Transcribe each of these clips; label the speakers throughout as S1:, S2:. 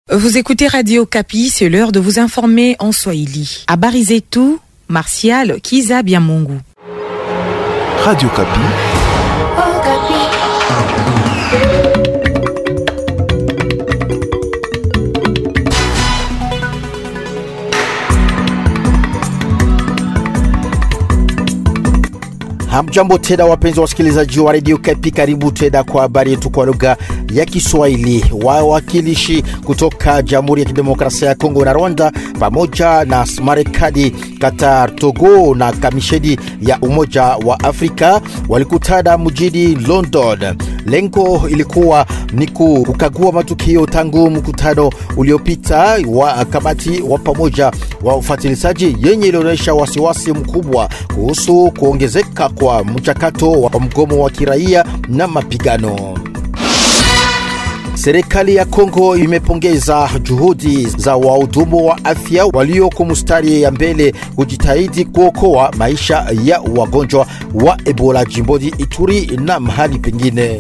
S1: Vous écoutez Radio Kapi, c'est l'heure de vous informer en Swahili. Habari zetu, Martial Kiza Biamungu.
S2: Radio Kapi. Hamjambo tena wapenzi wasikilizaji wa Radio Kapi, karibu tena kwa habari yetu kwa lugha ya Kiswahili. Wawakilishi kutoka Jamhuri ya Kidemokrasia ya Kongo na Rwanda pamoja na Marekani, Qatar, Togo na Kamisheni ya Umoja wa Afrika walikutana mjini London. Lengo ilikuwa ni kukagua matukio tangu mkutano uliopita wa kamati wa pamoja wa ufuatiliaji yenye ilionyesha wasiwasi mkubwa kuhusu kuongezeka kwa mchakato wa mgomo wa kiraia na mapigano. Serikali ya Kongo imepongeza juhudi za wahudumu wa afya walioko mstari ya mbele kujitahidi kuokoa maisha ya wagonjwa wa Ebola jimboni Ituri na mahali pengine.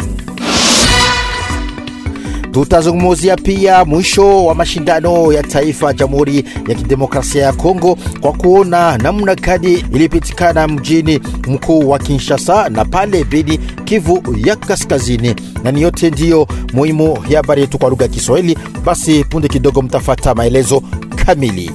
S2: Tutazungumzia pia mwisho wa mashindano ya taifa Jamhuri ya Kidemokrasia ya Kongo kwa kuona namna gani ilipitikana mjini mkuu wa Kinshasa na pale Beni, Kivu ya Kaskazini. Na ni yote ndiyo muhimu ya habari yetu kwa lugha ya Kiswahili. Basi punde kidogo mtafuata maelezo kamili.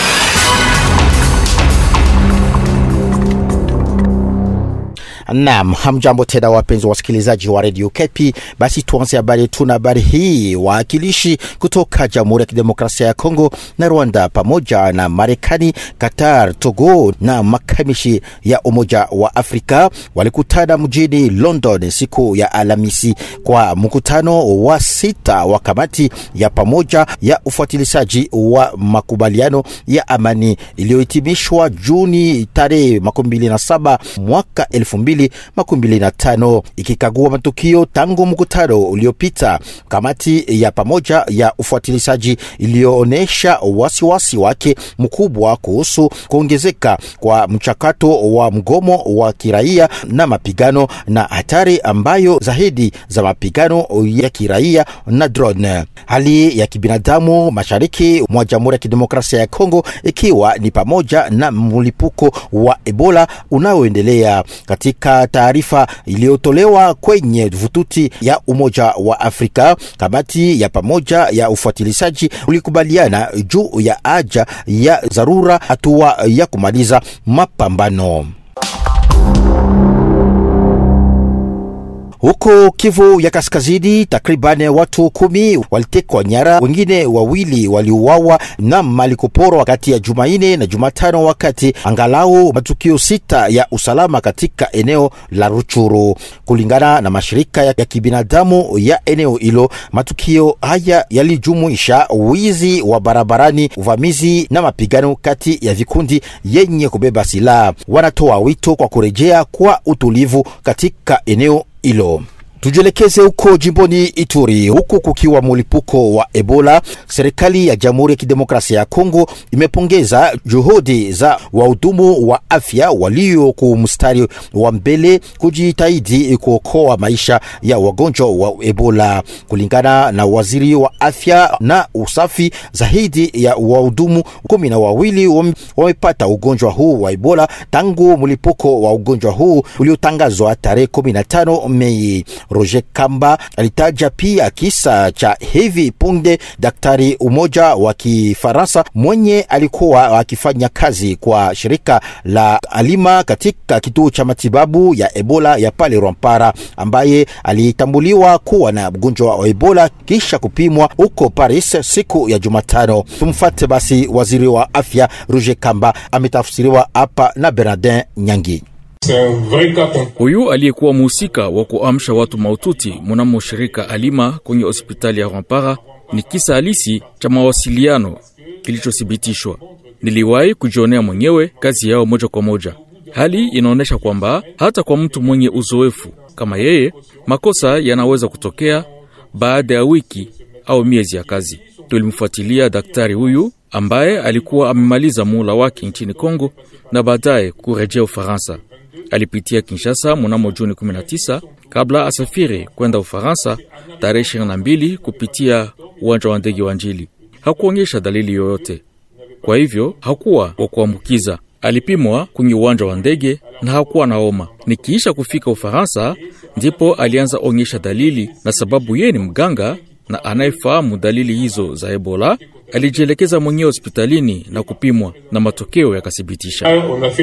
S2: Naam, hamjambo tena wapenzi wasikilizaji wa Radio Kapi. Basi tuanze habari tuna habari hii. Waakilishi kutoka Jamhuri ya Kidemokrasia ya Kongo na Rwanda pamoja na Marekani, Qatar, Togo na makamishi ya Umoja wa Afrika walikutana mjini London siku ya Alhamisi kwa mkutano wa 6 wa kamati ya pamoja ya ufuatiliaji wa makubaliano ya amani iliyohitimishwa Juni tarehe 27 mwaka 2025, ikikagua matukio tangu mkutano uliopita. Kamati ya pamoja ya ufuatiliaji ilioonyesha wasiwasi wake mkubwa kuhusu kuongezeka kwa mchakato wa mgomo wa kiraia na mapigano na hatari ambayo zaidi za mapigano ya kiraia na drone. Hali ya kibinadamu mashariki mwa Jamhuri ya Kidemokrasia ya Kongo ikiwa ni pamoja na mlipuko wa Ebola unaoendelea. Katika taarifa iliyotolewa kwenye vututi ya Umoja wa Afrika, kamati ya pamoja ya ufuatiliaji ulikubaliana juu ya haja ya dharura hatua ya kumaliza mapambano. Huko Kivu ya Kaskazini, takriban watu 10 walitekwa nyara, wengine 2 waliuawa na mali kuporwa kati ya Jumanne na Jumatano, wakati angalau matukio 6 ya usalama katika eneo la Ruchuru. Kulingana na mashirika ya kibinadamu ya eneo hilo, matukio haya yalijumuisha wizi wa barabarani, uvamizi na mapigano kati ya vikundi yenye kubeba silaha. Wanatoa wito kwa kurejea kwa utulivu katika eneo hilo. Tujelekeze huko jimboni Ituri, huku kukiwa mlipuko wa Ebola. Serikali ya Jamhuri ya Kidemokrasia ya Kongo imepongeza juhudi za wahudumu wa afya walio kwa mstari wa mbele kujitahidi kuokoa maisha ya wagonjwa wa Ebola. Kulingana na waziri wa afya na usafi, zaidi ya wahudumu 12 wamepata ugonjwa huu wa Ebola tangu mlipuko wa ugonjwa huu uliotangazwa tarehe 15 Mei. Roger Kamba alitaja pia kisa cha hivi punde daktari umoja wa Kifaransa mwenye alikuwa akifanya kazi kwa shirika la Alima katika kituo cha matibabu ya Ebola ya pale Rwampara, ambaye alitambuliwa kuwa na ugonjwa wa Ebola kisha kupimwa huko Paris siku ya Jumatano. Tumfuate basi waziri wa afya Roger Kamba, ametafsiriwa hapa na Bernardin Nyangi.
S3: Huyu aliyekuwa mhusika wa kuamsha watu maututi mnamo shirika Alima kwenye hospitali ya Rwampara ni kisa halisi cha mawasiliano kilichothibitishwa. Niliwahi kujionea mwenyewe kazi yao moja kwa moja. Hali inaonyesha kwamba hata kwa mtu mwenye uzoefu kama yeye, makosa yanaweza kutokea baada ya wiki au miezi ya kazi. Tulimfuatilia daktari huyu ambaye alikuwa amemaliza muhula wake nchini Kongo na baadaye kurejea Ufaransa. Alipitia Kinshasa mnamo Juni 19 kabla asafiri kwenda Ufaransa tarehe 22 kupitia uwanja wa ndege wa Njili. hakuonyesha dalili yoyote, kwa hivyo hakuwa wa kuambukiza. Alipimwa kwenye uwanja wa ndege na hakuwa na homa. Nikiisha kufika Ufaransa ndipo alianza onyesha dalili, na sababu yeye ni mganga na anayefahamu dalili hizo za Ebola, alijielekeza mwenyewe hospitalini na kupimwa na matokeo yakathibitisha.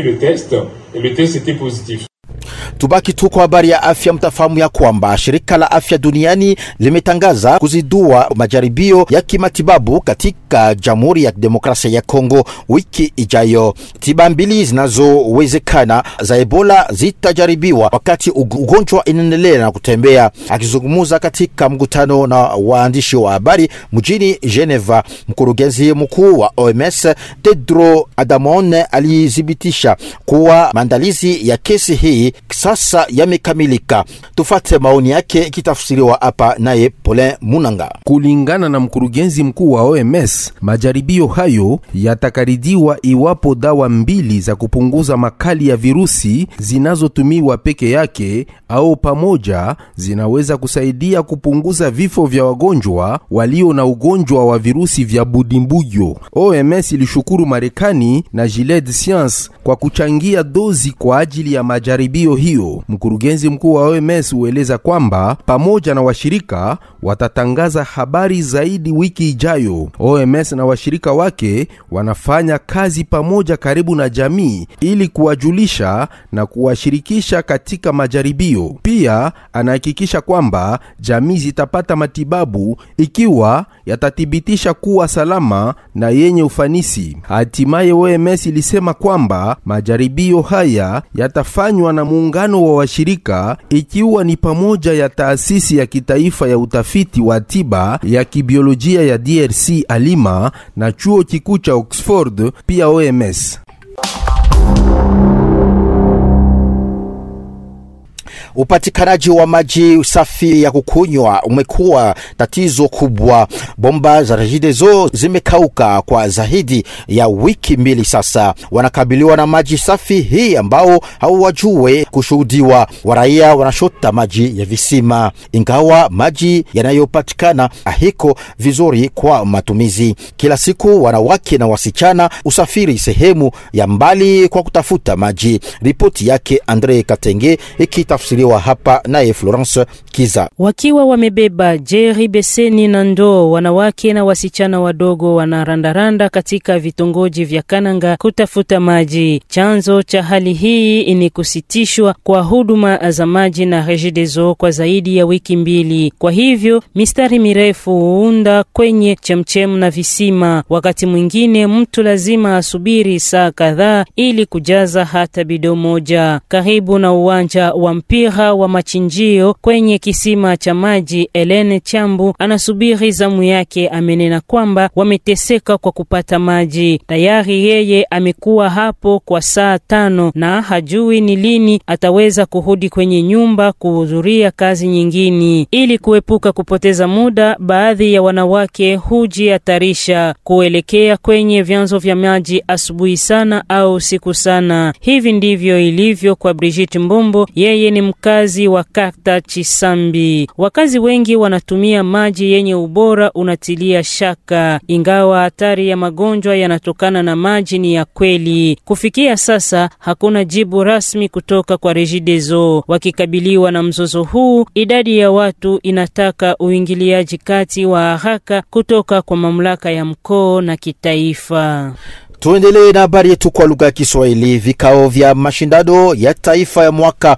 S2: Tubaki tu kwa habari ya afya. Mtafahamu ya kwamba shirika la afya duniani limetangaza kuzidua majaribio ya kimatibabu katika Jamhuri ya Demokrasia ya Kongo wiki ijayo. Tiba mbili zinazowezekana za Ebola zitajaribiwa wakati ugonjwa inaendelea na kutembea. Akizungumza katika mkutano na waandishi wa habari mjini Geneva, mkurugenzi mkuu wa OMS Tedros Adhanom alithibitisha kuwa maandalizi ya kesi hii sasa yamekamilika. Tufate maoni yake kitafsiriwa hapa naye Paulin Munanga.
S4: Kulingana na mkurugenzi mkuu wa OMS, majaribio hayo yatakaridiwa iwapo dawa mbili za kupunguza makali ya virusi zinazotumiwa peke yake au pamoja zinaweza kusaidia kupunguza vifo vya wagonjwa walio na ugonjwa wa virusi vya Budimbujo. OMS ilishukuru Marekani na Gilead Sciences kwa kuchangia dozi kwa ajili ya majaribio hiyo. Mkurugenzi mkuu wa OMS hueleza kwamba pamoja na washirika watatangaza habari zaidi wiki ijayo. OMS na washirika wake wanafanya kazi pamoja karibu na jamii ili kuwajulisha na kuwashirikisha katika majaribio. Pia anahakikisha kwamba jamii zitapata matibabu ikiwa yatathibitisha kuwa salama na yenye ufanisi. Hatimaye OMS ilisema kwamba majaribio haya yatafanywa na muungano wa washirika, ikiwa ni pamoja ya taasisi ya kitaifa ya utafiti wa tiba ya kibiolojia ya DRC Alima na chuo kikuu cha Oxford, pia OMS.
S2: Upatikanaji wa maji safi ya kukunywa umekuwa tatizo kubwa. Bomba za Regideso zimekauka kwa zaidi ya wiki mbili sasa. Wanakabiliwa na maji safi hii ambao hawajue kushuhudiwa. Waraia wanashota maji ya visima, ingawa maji yanayopatikana ahiko vizuri kwa matumizi. Kila siku wanawake na wasichana usafiri sehemu ya mbali kwa kutafuta maji. Ripoti yake Andre Katenge ikitafsiri wa hapa naye Florence Kiza.
S5: Wakiwa wamebeba jeri, beseni na ndoo, wanawake na wasichana wadogo wanarandaranda katika vitongoji vya Kananga kutafuta maji. Chanzo cha hali hii ni kusitishwa kwa huduma za maji na Regideso kwa zaidi ya wiki mbili. Kwa hivyo mistari mirefu huunda kwenye chemchem na visima. Wakati mwingine mtu lazima asubiri saa kadhaa ili kujaza hata bido moja. Karibu na uwanja wa mpira wa machinjio kwenye kisima cha maji, Elene Chambu anasubiri zamu yake. Amenena kwamba wameteseka kwa kupata maji. Tayari yeye amekuwa hapo kwa saa 5 na hajui ni lini ataweza kurudi kwenye nyumba kuhudhuria kazi nyingine. Ili kuepuka kupoteza muda, baadhi ya wanawake hujihatarisha kuelekea kwenye vyanzo vya maji asubuhi sana au siku sana. Hivi ndivyo ilivyo kwa Brigitte Mbombo, yeye ni mkazi wa Kata Chisambi. Wakazi wengi wanatumia maji yenye ubora unatilia shaka, ingawa hatari ya magonjwa yanatokana na maji ni ya kweli. Kufikia sasa hakuna jibu rasmi kutoka kwa Regideso. Wakikabiliwa na mzozo huu, idadi ya watu inataka uingiliaji kati wa haraka kutoka kwa mamlaka ya mkoa na kitaifa.
S2: Tuendelee na habari yetu kwa lugha ya Kiswahili. Vikao vya mashindano ya taifa ya mwaka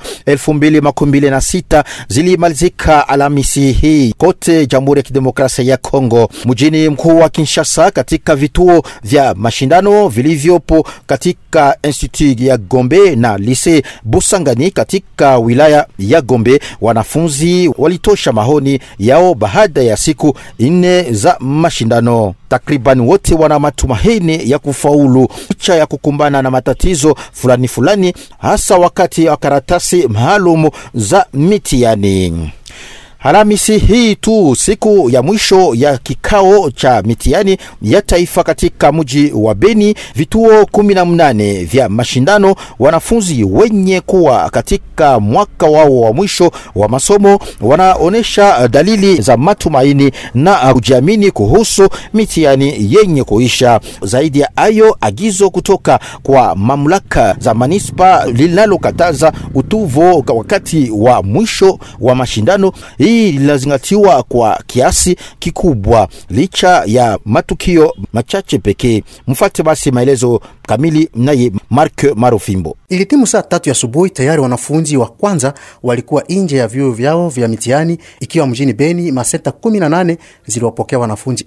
S2: 2026 zilimalizika Alhamisi hii kote Jamhuri ya Kidemokrasia ya Kongo. Mjini mkuu wa Kinshasa, katika vituo vya mashindano vilivyopo katika Institut ya Gombe na Lycée Busangani katika wilaya ya Gombe, wanafunzi walitosha mahoni yao baada ya siku 4 za mashindano. Takriban wote wana matumaini ya kufaulu licha ya kukumbana na matatizo fulani hasa wakati wa karatasi maalum za mitihani. Alhamisi hii tu, siku ya mwisho ya kikao cha mitihani ya taifa katika mji wa Beni, vituo 18 vya mashindano, wanafunzi wenye kuwa katika mwaka wao wa mwisho wa masomo wanaonesha dalili za matumaini na kujiamini kuhusu mitihani yenye kuisha. Zaidi ya hayo, agizo kutoka kwa mamlaka za manispa linalokataza utuvo wakati wa mwisho wa mashindano hii linazingatiwa kwa kiasi kikubwa licha ya matukio machache pekee. Mfuate basi maelezo kamili naye Mark Marofimbo.
S6: Ilitimu saa 3 asubuhi tayari wanafunzi wa kwanza walikuwa nje ya vyuo vyao vya mitihani, ikiwa mjini Beni masenta 18 ziliwapokea wanafunzi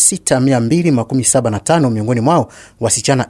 S6: 6275, miongoni mwao wasichana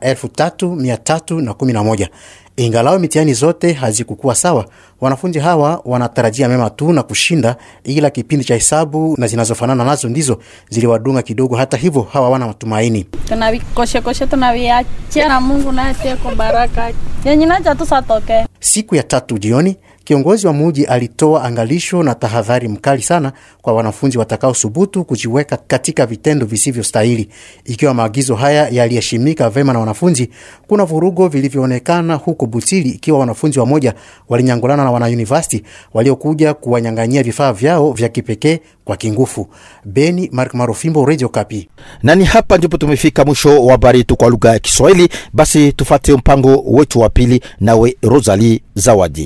S6: 3311. Ingalao mitihani zote hazikukuwa sawa, wanafunzi hawa wanatarajia mema tu na kushinda, ila kipindi cha hesabu na zinazofanana nazo ndizo ziliwadunga kidogo. Hata hivyo hawa wana matumaini.
S7: Tunavikoshe tunaviachia na Mungu naye kwa baraka. Yenye naja tu satoke.
S6: Siku ya 3 jioni, kiongozi wa mji alitoa angalisho na tahadhari mkali sana kwa wanafunzi watakao subutu kujiweka katika vitendo visivyo stahili. Ikiwa maagizo haya yaliheshimika vema na wanafunzi, kuna vurugo vilivyoonekana huko Butili, ikiwa wanafunzi wamoja walinyangulana na wana university waliokuja kuwanyang'anyia vifaa vyao vya kipekee kwa kingufu. Beni, Mark Marofimbo, Radio Kapi.
S2: Nani hapa ndipo tumefika mwisho wa habari tu kwa lugha ya Kiswahili. Basi tufate mpango wetu wa pili nawe Rosalie Zawadi.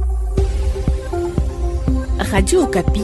S8: Radio Okapi,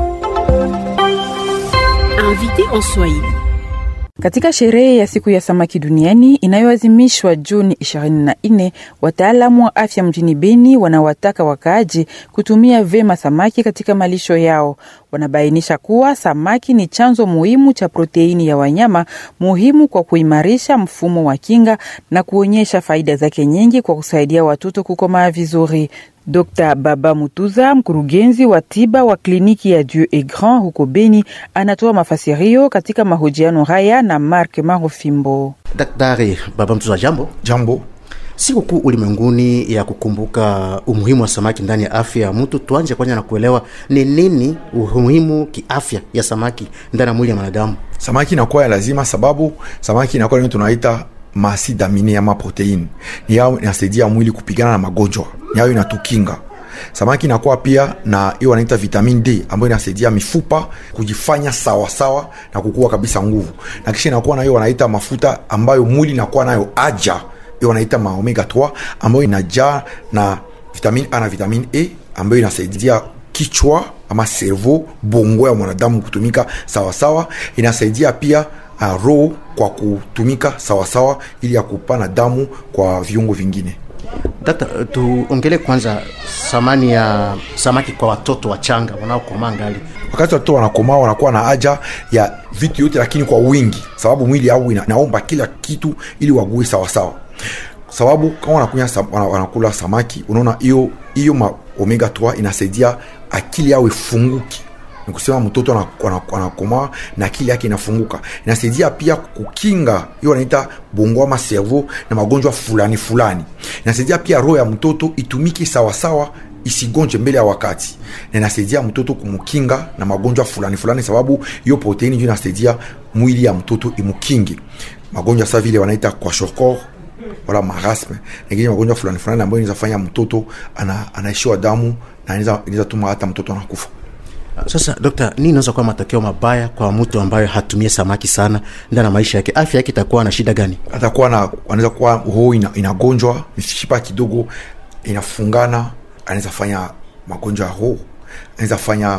S8: invité en Swahili.
S1: Katika sherehe ya siku ya samaki duniani inayoadhimishwa Juni 24, wataalamu wa afya mjini Beni wanawataka wakaaji kutumia vema samaki katika malisho yao. Wanabainisha kuwa samaki ni chanzo muhimu cha proteini ya wanyama, muhimu kwa kuimarisha mfumo wa kinga na kuonyesha faida zake nyingi kwa kusaidia watoto kukomaa vizuri. Dr. Baba Mutuza, mkurugenzi wa tiba wa kliniki ya Dieu et Grand huko Beni, anatoa mafasirio katika mahojiano haya na Mark Marofimbo.
S6: Daktari Baba Mutuza, jambo.
S2: Jambo.
S6: Siku kuu ulimwenguni ya kukumbuka umuhimu wa samaki ndani ya afya ya mtu. Tuanze kwanza na kuelewa ni nini umuhimu kiafya ya samaki ndani ya mwili wa mwanadamu.
S9: Samaki inakuwa ya lazima sababu samaki inakuwa ni tunaita maasidi amine ama protein. Ni yao inasaidia mwili kupigana na magonjwa. Ni yao inatukinga. Samaki inakuwa pia na hiyo wanaita vitamin D ambayo inasaidia mifupa kujifanya sawa sawa na kukua kabisa nguvu. Na kisha inakuwa na hiyo wanaita mafuta ambayo mwili inakuwa nayo haja. Hiyo wanaita ma omega 3 ambayo inajaa na vitamin A na vitamin E ambayo inasaidia kichwa ama cerveau, bongo ya mwanadamu kutumika sawa sawa. Inasaidia pia roho kwa kutumika sawa sawa ili ya kupana damu kwa viungo vingine.
S6: Data, tuongele kwanza samani ya samaki kwa watoto wachanga wanaokomaa ngali.
S9: Wakati watoto wanakomaa wanakuwa na haja ya vitu yote lakini kwa wingi, sababu mwili yao inaomba kila kitu ili wague sawa sawa. Sababu kama wanakula samaki, unaona hiyo omega 3 inasaidia akili yao ifunguke. Ni kusema mtoto anakomaa na akili yake inafunguka. Inasaidia pia kukinga hiyo wanaita bongo ama cerveau na magonjwa fulani. Inasaidia pia roho ya mtoto itumike sawa sawa, isigonje mbele ya wakati. Na inasaidia mtoto kumkinga na magonjwa fulani sababu hiyo proteini ndio inasaidia mwili ya mtoto imukinge. Magonjwa sawa vile wanaita kwashiorkor wala marasme. Ngine magonjwa fulani ambayo inaweza mtoto anaishiwa damu na inaweza tuma hata mtoto anakufa.
S6: Sasa Dokta, nini inaweza kuwa matokeo mabaya kwa mtu ambaye hatumie samaki sana ndani ya maisha yake? Afya yake itakuwa na shida gani?
S9: Anaweza kuwa roho inagonjwa, mishipa kidogo inafungana, anaweza fanya magonjwa ya roho, anaweza fanya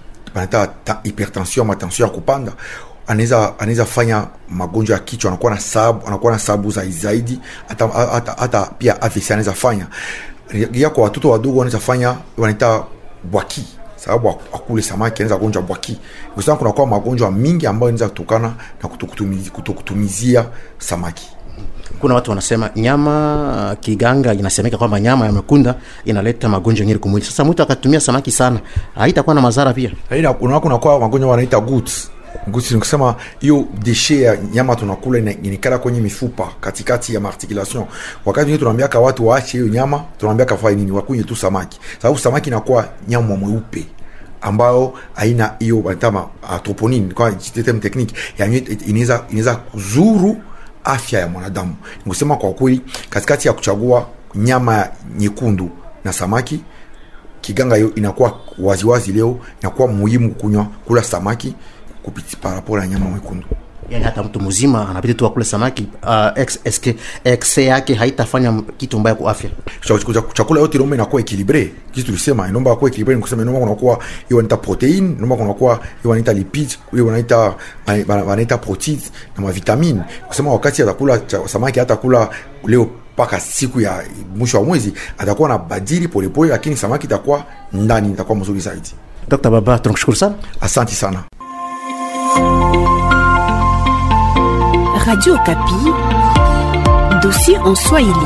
S9: hypertension, tension ya kupanda, anaweza fanya magonjwa ya kichwa, anakuwa na sababu zaidi, hata pia AVC anaweza fanya. Ya kwa watoto wadogo wanaweza fanya wanaita bwaki, sababu akule samaki anaweza gonjwa bwaki. Kwa sababu kuna kwa magonjwa mingi ambayo yanaweza kutokana na kutokutumizia samaki.
S6: Kuna watu wanasema nyama kiganga, inasemeka kwamba nyama ya mekunda inaleta magonjwa nyingi kumwili. Sasa mtu akatumia samaki sana, haitakuwa na madhara pia?
S9: Kuna kwa magonjwa wanaita guts. Ngusi ni kusema hiyo deshe ya nyama tunakula inikala kwenye mifupa katikati ya articulation. Wakati mwingine tunaambia watu waache hiyo nyama, tunaambia kafanya nini? Wakunye tu samaki. Sababu samaki inakuwa nyama mweupe. ambayo haina hiyo wanatama troponine kwa term technique, yani inaweza kuzuru afya ya mwanadamu. Ningesema kwa kweli katikati ya kuchagua nyama nyekundu na samaki, kiganga hiyo inakuwa waziwazi leo inakuwa muhimu kula samaki kupitia parapora nyama nyekundu.
S6: Yani hata mtu mzima anabidi tu akule samaki, ex yake haitafanya kitu mbaya kwa afya.
S9: Chakula yote inaomba inakuwa equilibre. Kitu tulisema inaomba kuwa equilibre, nikusema inaomba kunakuwa hiyo inaita protein, inaomba kunakuwa hiyo inaita lipids, hiyo inaita proteins na vitamini. Kusema wakati atakula samaki atakula leo paka siku ya mwisho wa mwezi atakuwa na badili polepole, lakini samaki itakuwa ndani, itakuwa mzuri zaidi.
S6: Dr. Baba, tunakushukuru sana.
S9: Asante sana.
S8: Radio Okapi, dossier en Swahili.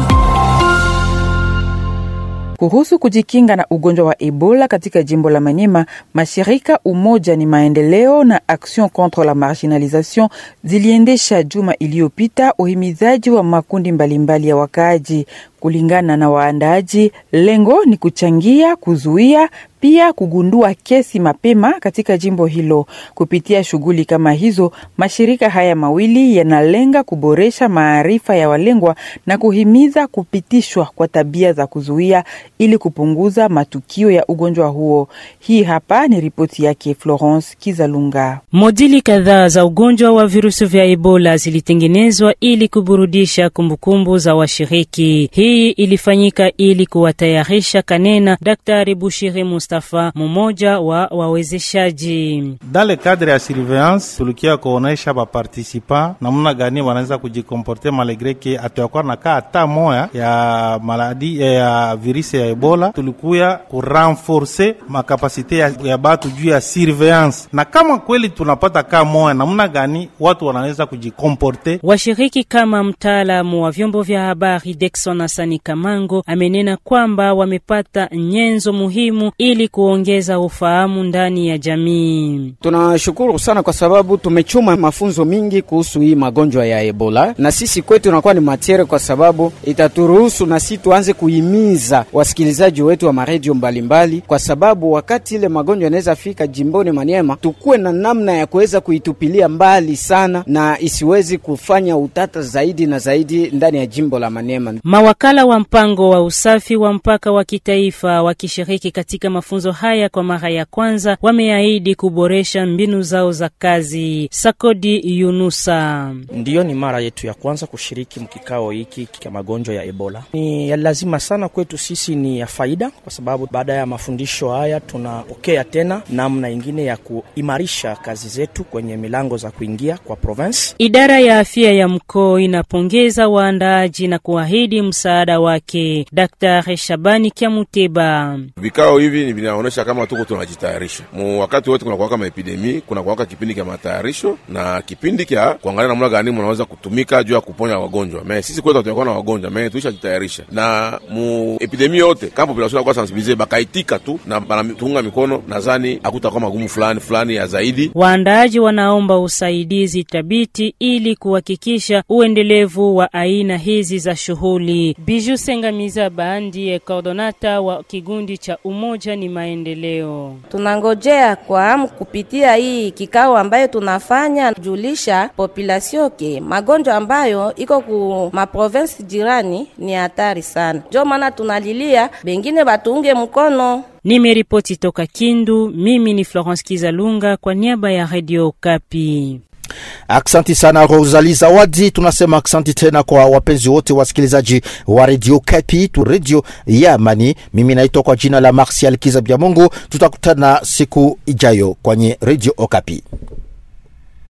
S1: Kuhusu kujikinga na ugonjwa wa Ebola katika jimbo la Maniema, mashirika Umoja ni Maendeleo na Action contre la Marginalisation ziliendesha juma iliyopita uhimizaji wa makundi mbalimbali ya wakaaji. Kulingana na waandaaji, lengo ni kuchangia, kuzuia, pia kugundua kesi mapema katika jimbo hilo. Kupitia shughuli kama hizo, mashirika haya mawili yanalenga kuboresha maarifa ya walengwa na kuhimiza kupitishwa kwa tabia za kuzuia ili kupunguza matukio ya ugonjwa huo. Hii hapa ni ripoti yake Florence Kizalunga.
S5: Modili kadhaa za ugonjwa wa virusi vya Ebola zilitengenezwa ili kuburudisha kumbukumbu za washiriki. Hii ilifanyika ili kuwatayarisha, kanena Daktari Bushiri Mustafa, mmoja wa wawezeshaji.
S10: Dans le cadre ya surveillance tulikia kuonesha ba participants namna gani wanaweza kujikomporter malgré que atakuwa na hata moya ya maladi ya virusi ya Ebola. Tulikuya ku renforcer makapasite ya batu juu ya surveillance, na kama kweli tunapata kama moya namna gani watu wanaweza kujikomporter.
S5: Washiriki kama mtaalamu wa vyombo vya habari Dexon Asani Kamango amenena kwamba wamepata nyenzo muhimu ili kuongeza ufahamu ndani ya jamii.
S11: Tunashukuru sana kwa sababu tumechuma mafunzo mingi kuhusu hii magonjwa ya Ebola, na sisi kwetu inakuwa ni matiere kwa sababu itaturuhusu na sisi tuanze kuhimiza wasikilizaji wetu wa maredio mbalimbali, kwa sababu wakati ile magonjwa yanaweza fika jimboni Maniema, tukue na namna ya kuweza kuitupilia mbali sana na isiwezi kufanya utata zaidi na zaidi ndani ya jimbo la Maniema.
S5: Mawakala wa mpango wa usafi wa mpaka wa kitaifa wakishiriki katika mafunzo haya kwa mara ya kwanza wameahidi kuboresha mbinu zao za kazi. Sakodi Yunusa:
S12: ndiyo ni mara yetu ya kwanza kushiriki mkikao hiki kwa magonjwa ya Ebola. Ni ya lazima sana kwetu sisi, ni ya faida kwa sababu baada ya mafundisho haya tunapokea tena namna nyingine ya kuimarisha kazi zetu kwenye milango za kuingia kwa province.
S5: Idara ya afya ya mkoa inapongeza waandaaji na kuahidi msaada wake. Daktari Shabani Kiamuteba:
S13: vikao hivi vinaonyesha kama tuko tunajitayarisha. Wakati wote kuna kama epidemi, kuna kipindi cha matayarisho na kipindi cha kuangalia namna gani mnaweza kutumika juu ya kuponya wagonjwa. Sisi kwetu tutakuwa na wagonjwa, tulishajitayarisha. Na epidemi yote kama population kwa sensibiliser bakaitika tu na banatunga mikono, nadhani hakutakuwa magumu fulani ya zaidi.
S5: Waandaaji wanaomba usaidizi thabiti ili kuhakikisha uendelevu wa aina hizi za shughuli. Biju Sengamiza Bandi, coordonata wa kigundi cha Umoja ni Maendeleo:
S14: tunangojea kwa hamu kupitia hii kikao ambayo tunafanya julisha population ke magonjwa ambayo iko ku maprovince jirani ni hatari sana. Ndio maana tunalilia bengine batuunge mkono.
S5: Nimeripoti toka Kindu, mimi ni Florence Kizalunga kwa niaba ya Radio Okapi.
S2: Aksanti sana Rosalie Zawadi. Tunasema aksanti tena kwa wapenzi wote wasikilizaji wa Radio Okapi, tu radio ya amani. Mimi naitwa kwa jina la Martial Kizabiamungu. Tutakutana siku ijayo kwenye Radio Okapi.